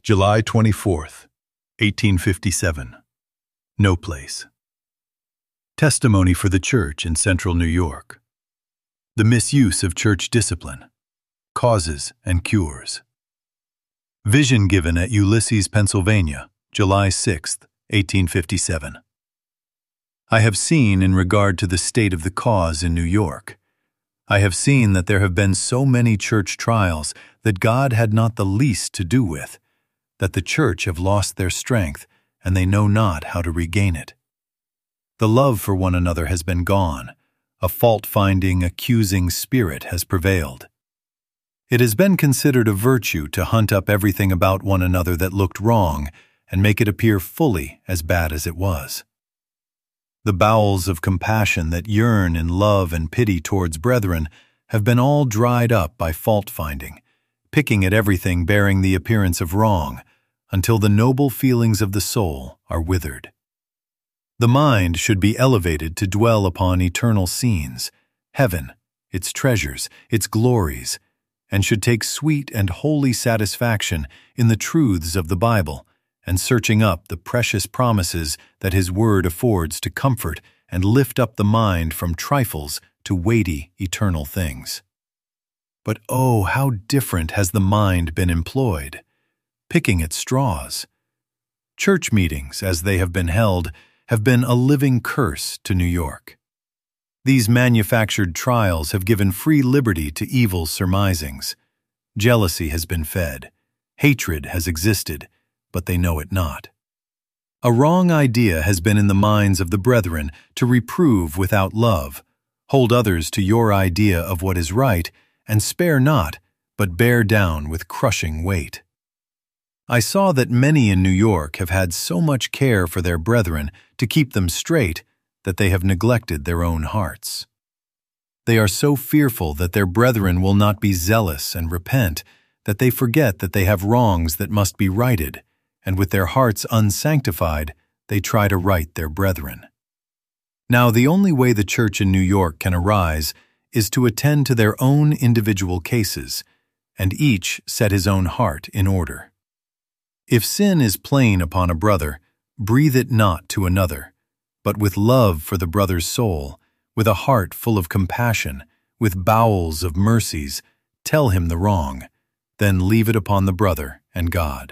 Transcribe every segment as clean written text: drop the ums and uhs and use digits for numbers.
July 24th, 1857. No place. Testimony for the Church in Central New York. The misuse of church discipline. Causes and cures. Vision given at Ulysses, Pennsylvania, July 6, 1857. I have seen in regard to the state of the cause in New York. I have seen that there have been so many church trials that God had not the least to do with, that the church have lost their strength, and they know not how to regain it. The love for one another has been gone. A fault-finding, accusing spirit has prevailed. It has been considered a virtue to hunt up everything about one another that looked wrong and make it appear fully as bad as it was. The bowels of compassion that yearn in love and pity towards brethren have been all dried up by fault-finding, picking at everything bearing the appearance of wrong, until the noble feelings of the soul are withered. The mind should be elevated to dwell upon eternal scenes, heaven, its treasures, its glories, and should take sweet and holy satisfaction in the truths of the Bible, and searching up the precious promises that His Word affords to comfort and lift up the mind from trifles to weighty eternal things. But oh, how different has the mind been employed, picking at straws. Church meetings, as they have been held, have been a living curse to New York. These manufactured trials have given free liberty to evil surmisings. Jealousy has been fed. Hatred has existed, but they know it not. A wrong idea has been in the minds of the brethren to reprove without love, hold others to your idea of what is right, and spare not, but bear down with crushing weight. I saw that many in New York have had so much care for their brethren to keep them straight that they have neglected their own hearts. They are so fearful that their brethren will not be zealous and repent that they forget that they have wrongs that must be righted, and with their hearts unsanctified, they try to right their brethren. Now, the only way the church in New York can arise is to attend to their own individual cases, and each set his own heart in order. If sin is plain upon a brother, breathe it not to another, but with love for the brother's soul, with a heart full of compassion, with bowels of mercies, tell him the wrong, then leave it upon the brother and God.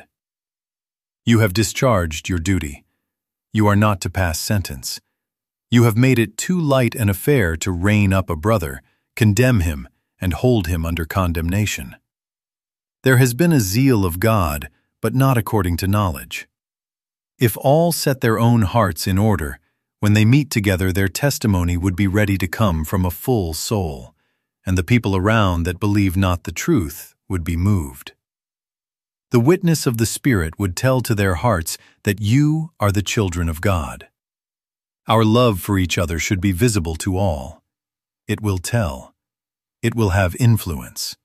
You have discharged your duty. You are not to pass sentence. You have made it too light an affair to rein up a brother, condemn him, and hold him under condemnation. There has been a zeal of God, but not according to knowledge. If all set their own hearts in order, when they meet together their testimony would be ready to come from a full soul, and the people around that believe not the truth would be moved. The witness of the Spirit would tell to their hearts that you are the children of God. Our love for each other should be visible to all. It will tell. It will have influence.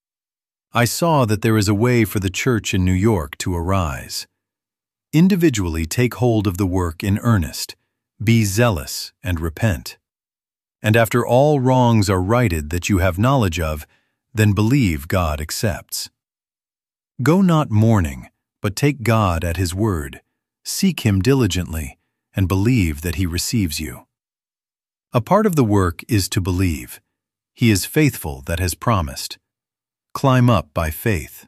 I saw that there is a way for the church in New York to arise. Individually take hold of the work in earnest, be zealous and repent. And after all wrongs are righted that you have knowledge of, then believe God accepts. Go not mourning, but take God at His word, seek Him diligently, and believe that He receives you. A part of the work is to believe. He is faithful that has promised. Climb up by faith.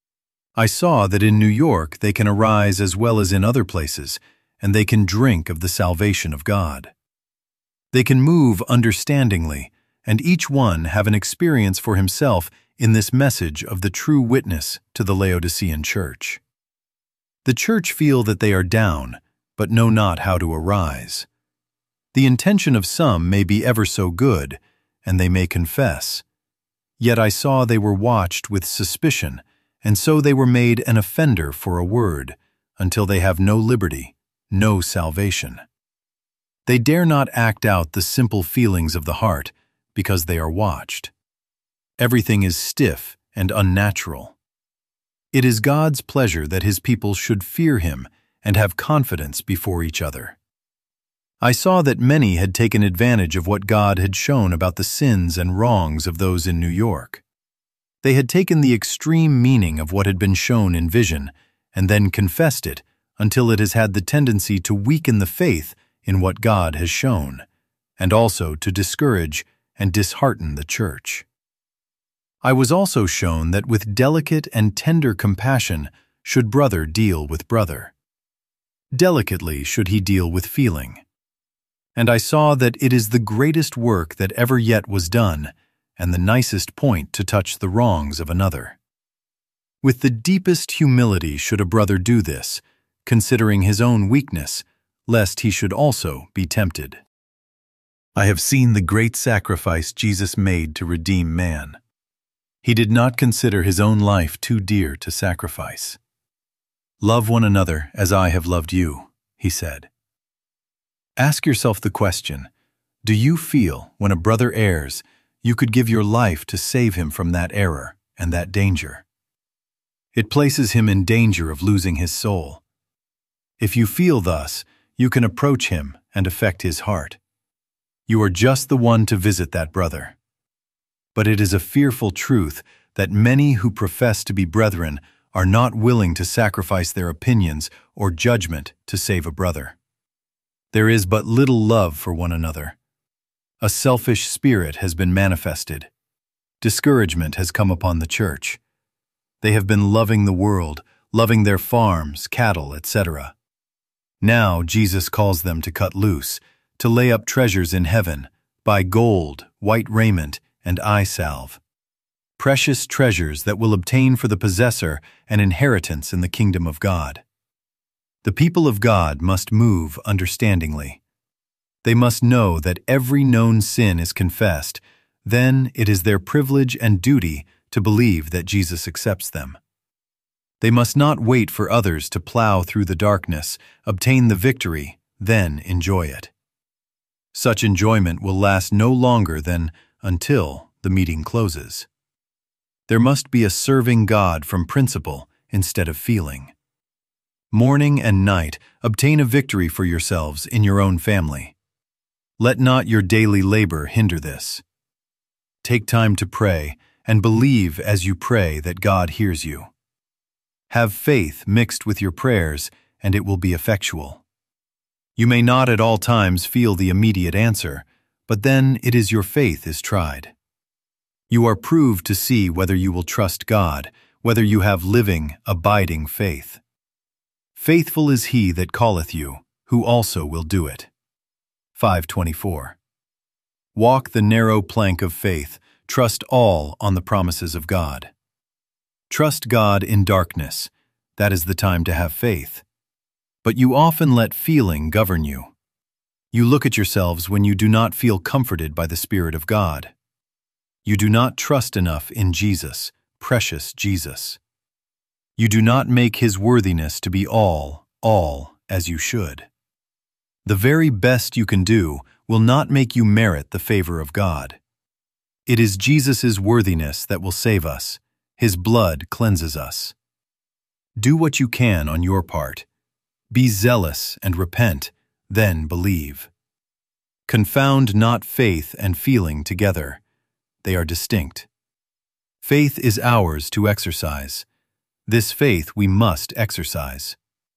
I saw that in New York they can arise as well as in other places, and they can drink of the salvation of God. They can move understandingly, and each one have an experience for himself in this message of the true witness to the Laodicean church. The church feel that they are down, but know not how to arise. The intention of some may be ever so good, and they may confess. Yet I saw they were watched with suspicion, and so they were made an offender for a word, until they have no liberty, no salvation. They dare not act out the simple feelings of the heart, because they are watched. Everything is stiff and unnatural. It is God's pleasure that His people should fear Him and have confidence before each other. I saw that many had taken advantage of what God had shown about the sins and wrongs of those in New York. They had taken the extreme meaning of what had been shown in vision, and then confessed it until it has had the tendency to weaken the faith in what God has shown, and also to discourage and dishearten the church. I was also shown that with delicate and tender compassion should brother deal with brother. Delicately should he deal with feeling. And I saw that it is the greatest work that ever yet was done, and the nicest point to touch the wrongs of another. With the deepest humility should a brother do this, considering his own weakness, lest he should also be tempted. I have seen the great sacrifice Jesus made to redeem man. He did not consider his own life too dear to sacrifice. "Love one another as I have loved you," he said. Ask yourself the question, do you feel when a brother errs, you could give your life to save him from that error and that danger? It places him in danger of losing his soul. If you feel thus, you can approach him and affect his heart. You are just the one to visit that brother. But it is a fearful truth that many who profess to be brethren are not willing to sacrifice their opinions or judgment to save a brother. There is but little love for one another. A selfish spirit has been manifested. Discouragement has come upon the church. They have been loving the world, loving their farms, cattle, etc. Now Jesus calls them to cut loose, to lay up treasures in heaven, buy gold, white raiment, and eye salve. Precious treasures that will obtain for the possessor an inheritance in the kingdom of God. The people of God must move understandingly. They must know that every known sin is confessed, then it is their privilege and duty to believe that Jesus accepts them. They must not wait for others to plow through the darkness, obtain the victory, then enjoy it. Such enjoyment will last no longer than until the meeting closes. There must be a serving God from principle instead of feeling. Morning and night, obtain a victory for yourselves in your own family. Let not your daily labor hinder this. Take time to pray, and believe as you pray that God hears you. Have faith mixed with your prayers, and it will be effectual. You may not at all times feel the immediate answer, but then it is your faith is tried. You are proved to see whether you will trust God, whether you have living, abiding faith. Faithful is he that calleth you, who also will do it. 5:24. Walk the narrow plank of faith, trust all on the promises of God. Trust God in darkness, that is the time to have faith. But you often let feeling govern you. You look at yourselves when you do not feel comforted by the Spirit of God. You do not trust enough in Jesus, precious Jesus. You do not make his worthiness to be all as you should. The very best you can do will not make you merit the favor of God. It is Jesus' worthiness that will save us. His blood cleanses us. Do what you can on your part. Be zealous and repent, then believe. Confound not faith and feeling together. They are distinct. Faith is ours to exercise. This faith we must exercise.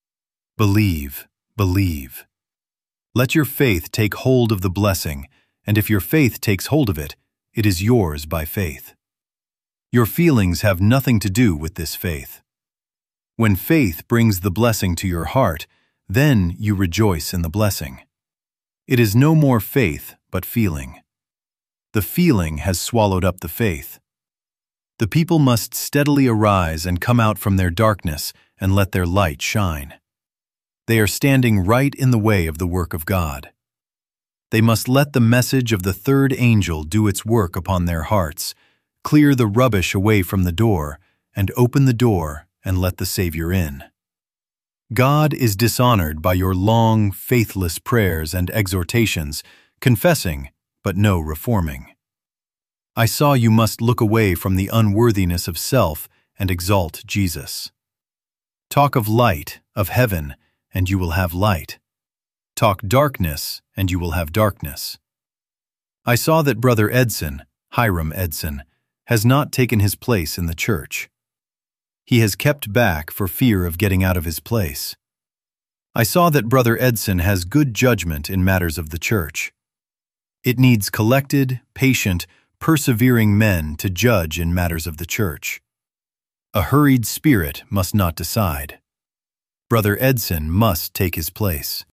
Believe, believe. Let your faith take hold of the blessing, and if your faith takes hold of it, it is yours by faith. Your feelings have nothing to do with this faith. When faith brings the blessing to your heart, then you rejoice in the blessing. It is no more faith, but feeling. The feeling has swallowed up the faith. The people must steadily arise and come out from their darkness and let their light shine. They are standing right in the way of the work of God. They must let the message of the third angel do its work upon their hearts, clear the rubbish away from the door, and open the door and let the Savior in. God is dishonored by your long, faithless prayers and exhortations, confessing, but no reforming. I saw you must look away from the unworthiness of self and exalt Jesus. Talk of light, of heaven, and you will have light. Talk darkness, and you will have darkness. I saw that Brother Edson, Hiram Edson, has not taken his place in the church. He has kept back for fear of getting out of his place. I saw that Brother Edson has good judgment in matters of the church. It needs collected, patient, persevering men to judge in matters of the church. A hurried spirit must not decide. Brother Edson must take his place.